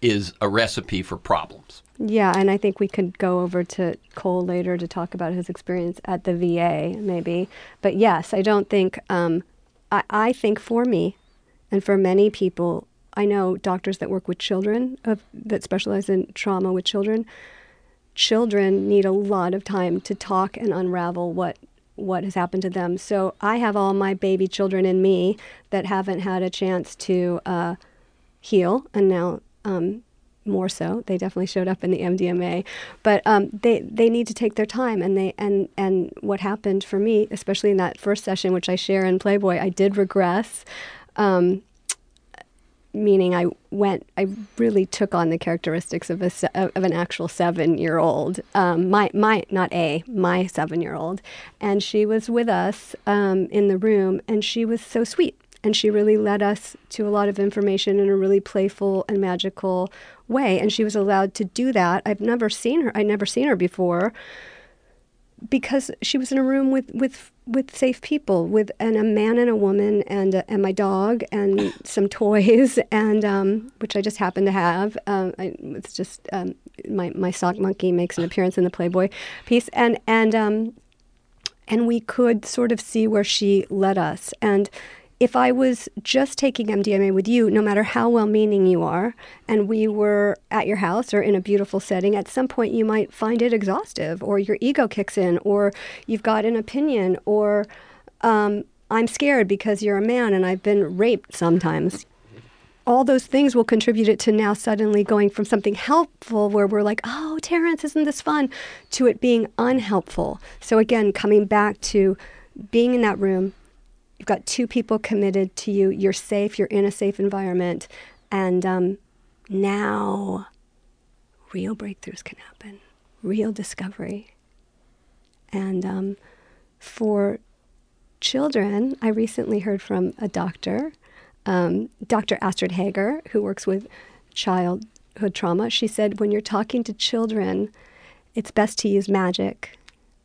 Speaker 1: is a recipe for problems.
Speaker 3: Yeah, and I think we could go over to Cole later to talk about his experience at the VA, maybe. But yes, I don't think, I think for me and for many people, I know doctors that work with children, that specialize in trauma with children. Children need a lot of time to talk and unravel what has happened to them. So I have all my baby children in me that haven't had a chance to heal, and now more so. They definitely showed up in the MDMA, but they need to take their time. And what happened for me, especially in that first session, which I share in Playboy, I did regress. Meaning I really took on the characteristics of an actual 7-year-old, my 7-year-old, and she was with us in the room, and she was so sweet, and she really led us to a lot of information in a really playful and magical way, and she was allowed to do that. I'd never seen her before, because she was in a room with safe people, with a man and a woman and my dog and some toys, and which I just happen to have. It's just my sock monkey makes an appearance in the Playboy piece, and we could sort of see where she led us. And if I was just taking MDMA with you, no matter how well-meaning you are, and we were at your house or in a beautiful setting, at some point you might find it exhaustive, or your ego kicks in, or you've got an opinion, or I'm scared because you're a man and I've been raped sometimes. All those things will contribute it to now suddenly going from something helpful where we're like, oh, Terrence, isn't this fun, to it being unhelpful. So again, coming back to being in that room, you've got 2 people committed to you. You're safe. You're in a safe environment. And now real breakthroughs can happen, real discovery. And for children, I recently heard from a doctor, Dr. Astrid Hager, who works with childhood trauma. She said, when you're talking to children, it's best to use magic.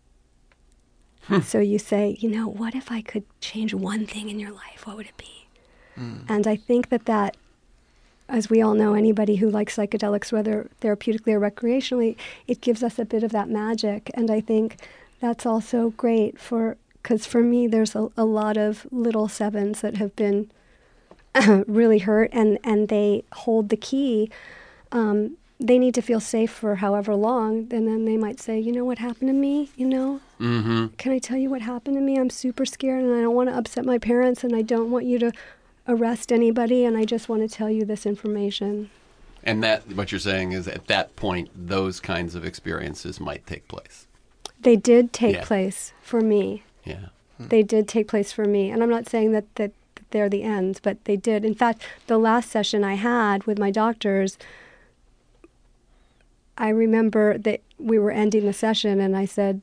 Speaker 3: So you say, what if I could change one thing in your life? What would it be? And I think that, as we all know, anybody who likes psychedelics, whether therapeutically or recreationally, it gives us a bit of that magic. And I think that's also great because for me, there's a lot of little 7s that have been really hurt, and they hold the key. They need to feel safe for however long, and then they might say, what happened to me,
Speaker 1: Mm-hmm.
Speaker 3: Can I tell you what happened to me? I'm super scared, and I don't want to upset my parents, and I don't want you to arrest anybody, and I just want to tell you this information.
Speaker 1: And that, what you're saying is, at that point, those kinds of experiences might take place.
Speaker 3: They did take place for me.
Speaker 1: Yeah.
Speaker 3: They did take place for me. And I'm not saying that they're the ends, but they did. In fact, the last session I had with my doctors, I remember that we were ending the session, and I said,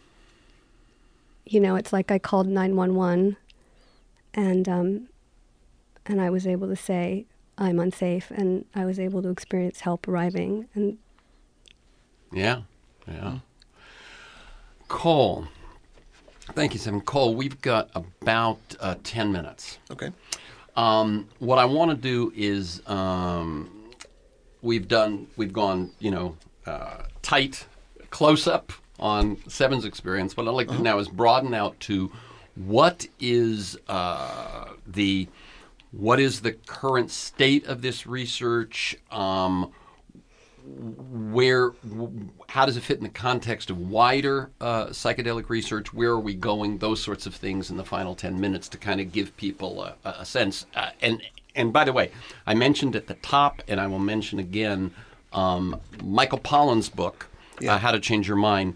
Speaker 3: it's like I called 911, and I was able to say, I'm unsafe, and I was able to experience help arriving. And
Speaker 1: yeah. Cole. Thank you, Sam. Cole, we've got about 10 minutes.
Speaker 2: Okay.
Speaker 1: What I want to do is we've gone, tight, close up on Seven's experience. What I'd like to do now is broaden out to what is the current state of this research? How does it fit in the context of wider psychedelic research? Where are we going? Those sorts of things in the final 10 minutes to kind of give people a sense. And by the way, I mentioned at the top, and I will mention again, Michael Pollan's book, How to Change Your Mind,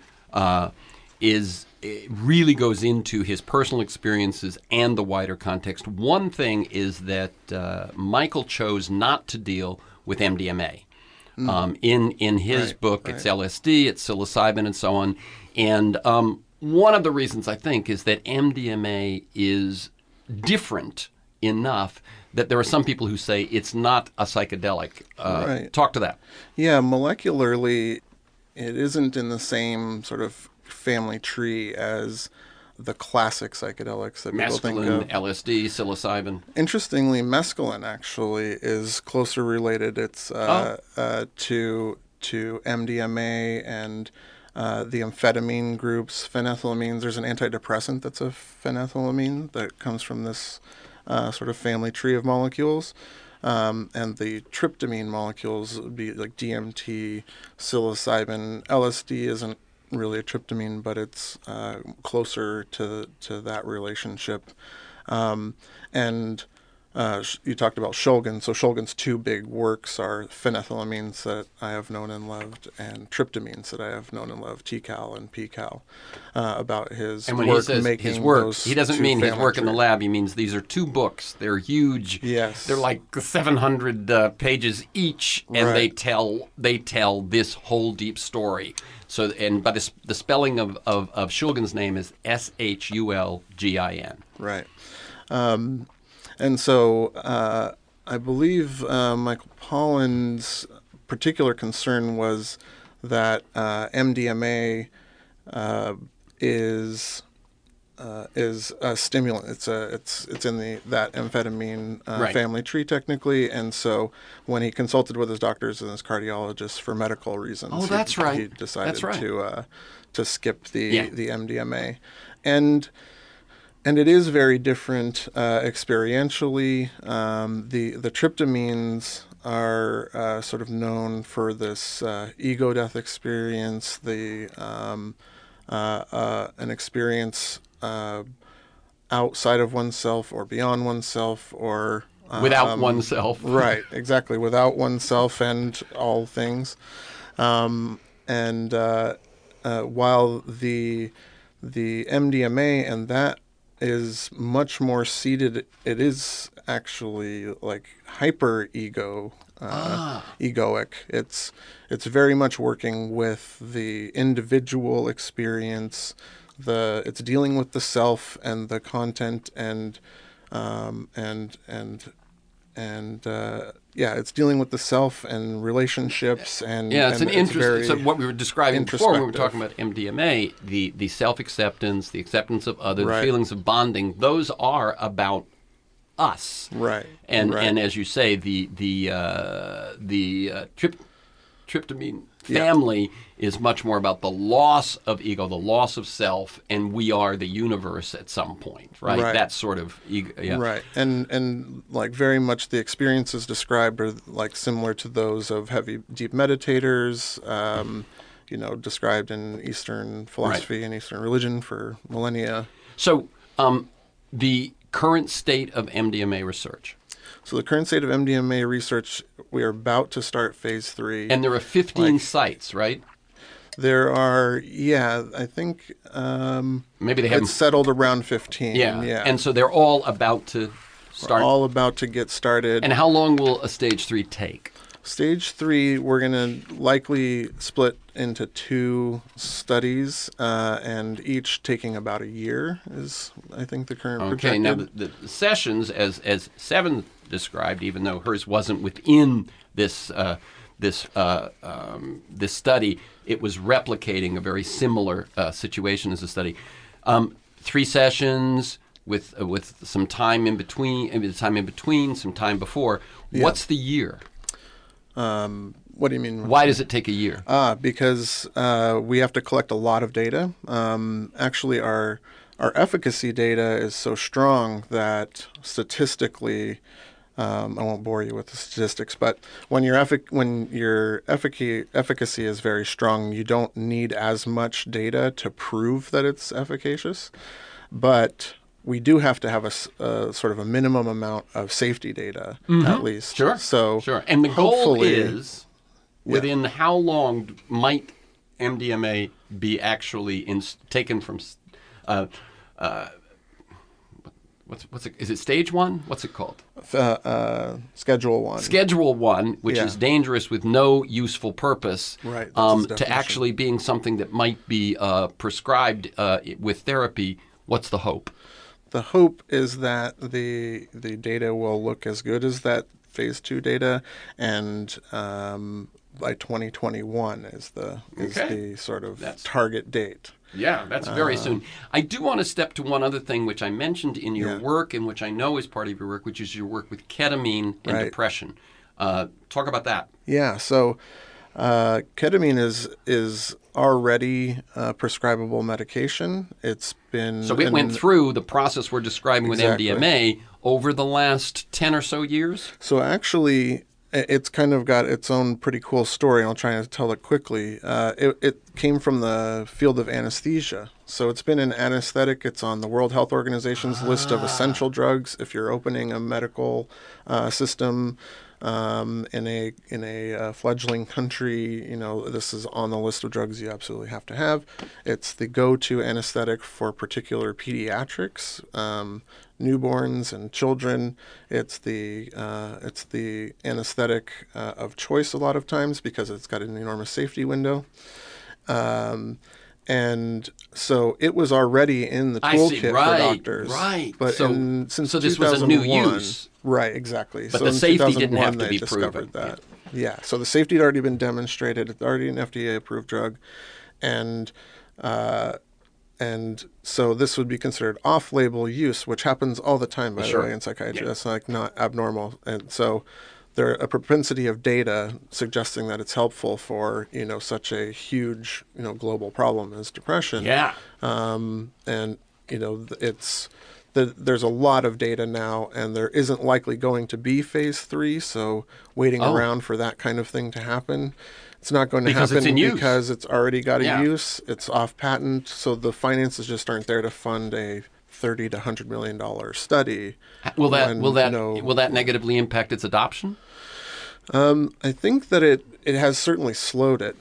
Speaker 1: it really goes into his personal experiences and the wider context. One thing is that Michael chose not to deal with MDMA. In his book, it's LSD, it's psilocybin, and so on. And one of the reasons, I think, is that MDMA is different enough that there are some people who say it's not a psychedelic. Talk to that.
Speaker 2: Yeah, molecularly, it isn't in the same sort of family tree as the classic psychedelics that people think
Speaker 1: Mescaline,
Speaker 2: of.
Speaker 1: LSD, psilocybin.
Speaker 2: Interestingly, mescaline actually is closer related. It's to MDMA and the amphetamine groups, phenethylamines. There's an antidepressant that's a phenethylamine that comes from this sort of family tree of molecules. And the tryptamine molecules would be like DMT, psilocybin. LSD isn't really a tryptamine, but it's closer to that relationship. You talked about Shulgin. So Shulgin's two big works are phenethylamines that I have known and loved, and tryptamines that I have known and loved, TCAL and PCAL, about his
Speaker 1: And when
Speaker 2: work
Speaker 1: he says
Speaker 2: making
Speaker 1: his work,
Speaker 2: those
Speaker 1: he doesn't
Speaker 2: two
Speaker 1: mean his
Speaker 2: family
Speaker 1: work in the
Speaker 2: trees.
Speaker 1: lab. He means these are two books. They're huge.
Speaker 2: Yes.
Speaker 1: They're like 700 pages each, and
Speaker 2: Right.
Speaker 1: they tell this whole deep story. So, but the spelling of Shulgin's name is Shulgin.
Speaker 2: Right. And so I believe Michael Pollan's particular concern was that MDMA is a stimulant. It's in that amphetamine
Speaker 1: Right.
Speaker 2: family tree technically, and so when he consulted with his doctors and his cardiologists for medical reasons,
Speaker 1: Oh, that's right.
Speaker 2: he decided
Speaker 1: That's right.
Speaker 2: to skip the
Speaker 1: Yeah.
Speaker 2: MDMA, and it is very different experientially. The tryptamines are sort of known for this ego death experience, an experience outside of oneself or beyond oneself, or
Speaker 1: Without oneself.
Speaker 2: right, exactly, without oneself and all things. And while the MDMA and that is much more seated, it is actually like hyper egoic. It's very much working with the individual experience. It's dealing with the self and the content it's dealing with the self and relationships and
Speaker 1: Yeah,
Speaker 2: and
Speaker 1: interesting.
Speaker 2: very
Speaker 1: So what we were describing before when we were
Speaker 2: introspective.
Speaker 1: talking about MDMA, the self-acceptance, the acceptance of others,
Speaker 2: Right.
Speaker 1: the feelings of bonding, those are about us.
Speaker 2: Right.
Speaker 1: And
Speaker 2: right.
Speaker 1: and as you say, the tryptamine
Speaker 2: Yeah.
Speaker 1: family is much more about the loss of ego, the loss of self, and we are the universe at some point, right?
Speaker 2: Right.
Speaker 1: That sort of ego. Yeah.
Speaker 2: Right, and like very much the experiences described are like similar to those of heavy, deep meditators, described in Eastern philosophy and Eastern religion for millennia.
Speaker 1: So, the current state of MDMA research,
Speaker 2: So the current state of MDMA research, we are about to start phase 3.
Speaker 1: and there are 15 sites, right?
Speaker 2: There are, I think
Speaker 1: Maybe they
Speaker 2: it's
Speaker 1: haven't.
Speaker 2: settled around 15.
Speaker 1: Yeah.
Speaker 2: Yeah,
Speaker 1: And so they're all about to start.
Speaker 2: all about to get started.
Speaker 1: And how long will a stage 3 take?
Speaker 2: Stage 3, we're going to likely split into 2 studies, and each taking about a year is, I think, the current
Speaker 1: Okay.
Speaker 2: projected.
Speaker 1: Now the sessions, as Seven described, even though hers wasn't within this this study, it was replicating a very similar situation as a study. 3 sessions with some time in between, some time before. What's the year?
Speaker 2: What do you mean?
Speaker 1: Why does it take a year?
Speaker 2: Because we have to collect a lot of data. Actually, our efficacy data is so strong that statistically, I won't bore you with the statistics, but when your efficacy is very strong, you don't need as much data to prove that it's efficacious. But we do have to have a sort of a minimum amount of safety data, at least.
Speaker 1: Sure.
Speaker 2: So
Speaker 1: sure. And the goal
Speaker 2: hopefully-
Speaker 1: is, within how long might MDMA be actually taken from? What's it? Is it stage 1? What's it called?
Speaker 2: Schedule 1.
Speaker 1: Schedule 1, which
Speaker 2: Yeah.
Speaker 1: is dangerous with no useful purpose,
Speaker 2: Right, that's its
Speaker 1: to
Speaker 2: definition.
Speaker 1: actually being something that might be prescribed with therapy. What's the hope?
Speaker 2: The hope is that the data will look as good as that phase 2 data, and by 2021 is the
Speaker 1: Okay.
Speaker 2: sort of
Speaker 1: That's-
Speaker 2: target date.
Speaker 1: Yeah, that's very soon. I do want to step to one other thing, which I mentioned in your work and which I know is part of your work, which is your work with ketamine and depression. Talk about that.
Speaker 2: Yeah, so ketamine is already prescribable medication. It's been...
Speaker 1: So it went through the process we're describing with MDMA over the last 10 or so years?
Speaker 2: So actually, it's kind of got its own pretty cool story. I'll try to tell it quickly. It came from the field of anesthesia. So it's been an anesthetic. It's on the World Health Organization's list of essential drugs. If you're opening a medical system in a fledgling country, you know, this is on the list of drugs you absolutely have to have. It's the go-to anesthetic for particular pediatrics, newborns and children. It's the anesthetic of choice a lot of times because it's got an enormous safety window. And so it was already in the toolkit for doctors.
Speaker 1: Right.
Speaker 2: But since
Speaker 1: so this was a new
Speaker 2: 2001,
Speaker 1: use.
Speaker 2: Right, exactly.
Speaker 1: But
Speaker 2: so
Speaker 1: the
Speaker 2: in
Speaker 1: safety didn't
Speaker 2: 2001,
Speaker 1: have to be
Speaker 2: they discovered
Speaker 1: proven.
Speaker 2: that. Yeah, so the safety had already been demonstrated. It's already an FDA-approved drug. And so this would be considered off-label use, which happens all the time, by the way, in psychiatry. That's like not abnormal. And so there's a propensity of data suggesting that it's helpful for, you know, such a huge, you know, global problem as depression.
Speaker 1: Yeah.
Speaker 2: And, you know, there's a lot of data now, and there isn't likely going to be phase 3, so waiting around for that kind of thing to happen. It's not going to happen because it's already got a use. It's off patent, so the finances just aren't there to fund a $30 to $100 million study.
Speaker 1: Will that negatively impact its adoption?
Speaker 2: I think that it has certainly slowed it.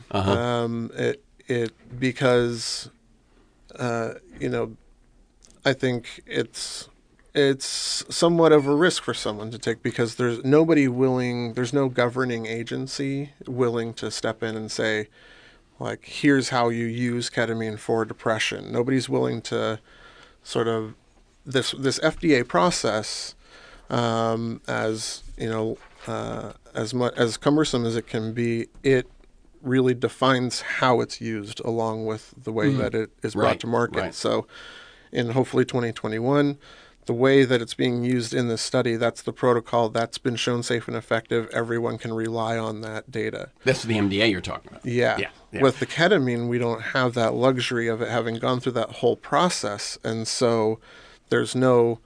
Speaker 2: Because you know, I think it's somewhat of a risk for someone to take because there's no governing agency willing to step in and say, like, here's how you use ketamine for depression. Nobody's willing to sort of this FDA process, as you know, as cumbersome as it can be, it really defines how it's used along with the way that it is brought to market.
Speaker 1: Right.
Speaker 2: So in hopefully 2021, the way that it's being used in this study, that's the protocol that's been shown safe and effective. Everyone can rely on that data.
Speaker 1: That's the MDA you're talking about.
Speaker 2: Yeah. With the ketamine, we don't have that luxury of it having gone through that whole process. And so there's no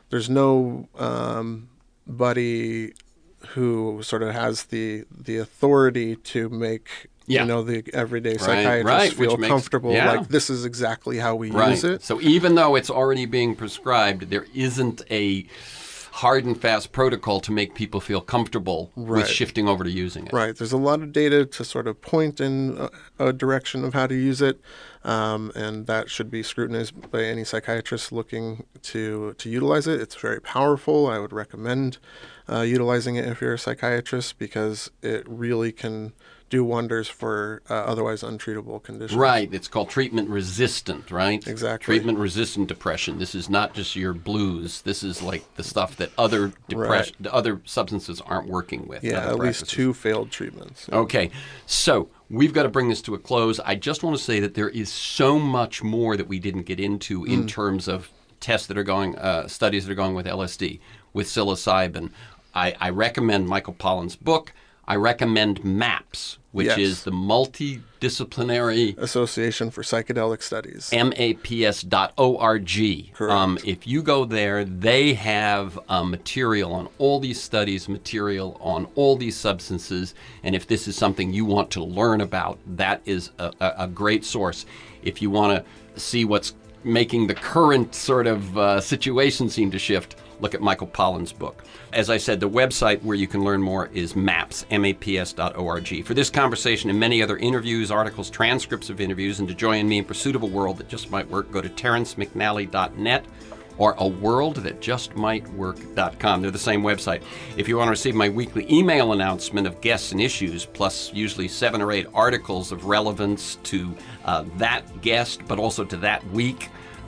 Speaker 2: buddy who sort of has the authority to make you know, the everyday psychiatrist feel comfortable, like this is exactly how we use it.
Speaker 1: So even though it's already being prescribed, there isn't a hard and fast protocol to make people feel comfortable with shifting over to using it.
Speaker 2: Right. There's a lot of data to sort of point in a direction of how to use it, and that should be scrutinized by any psychiatrist looking to utilize it. It's very powerful. I would recommend utilizing it if you're a psychiatrist because it really can do wonders for otherwise untreatable conditions.
Speaker 1: Right. It's called treatment resistant, right?
Speaker 2: Exactly.
Speaker 1: Treatment resistant depression. This is not just your blues. This is like the stuff that other other substances aren't working with.
Speaker 2: Yeah, at least 2 failed treatments.
Speaker 1: Okay. So we've got to bring this to a close. I just want to say that there is so much more that we didn't get into in terms of tests that are going, studies that are going with LSD, with psilocybin. I recommend Michael Pollan's book. I recommend MAPS, which is the Multidisciplinary
Speaker 2: Association for Psychedelic Studies.
Speaker 1: MAPS.org.
Speaker 2: Correct.
Speaker 1: If you go there, they have material on all these studies, material on all these substances, and if this is something you want to learn about, that is a great source. If you want to see what's making the current sort of situation seem to shift, look at Michael Pollan's book. As I said, the website where you can learn more is MAPS, MAPS.org. For this conversation and many other interviews, articles, transcripts of interviews, and to join me in pursuit of a world that just might work, go to TerenceMcNally.net or aworldthatjustmightwork.com. They're the same website. If you want to receive my weekly email announcement of guests and issues, plus usually 7 or 8 articles of relevance to that guest, but also to that week,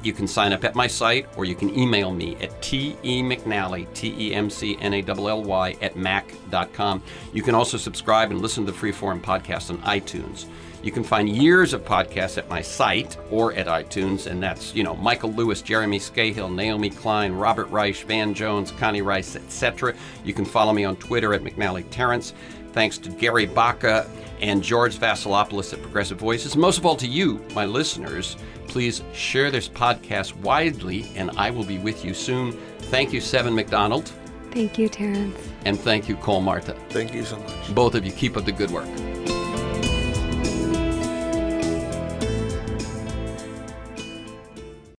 Speaker 1: You can sign up at my site, or you can email me at temcnally, TEMCNALLY, at mac.com. You can also subscribe and listen to the Freeform podcast on iTunes. You can find years of podcasts at my site or at iTunes, and that's, Michael Lewis, Jeremy Scahill, Naomi Klein, Robert Reich, Van Jones, Connie Rice, etc. You can follow me on Twitter at McNally Terrence. Thanks to Gary Baca and George Vasilopoulos at Progressive Voices. Most of all to you, my listeners, please share this podcast widely, and I will be with you soon. Thank you, Seven McDonald.
Speaker 3: Thank you, Terrence.
Speaker 1: And thank you, Cole Marta.
Speaker 2: Thank you so much.
Speaker 1: Both of you, keep up the good work.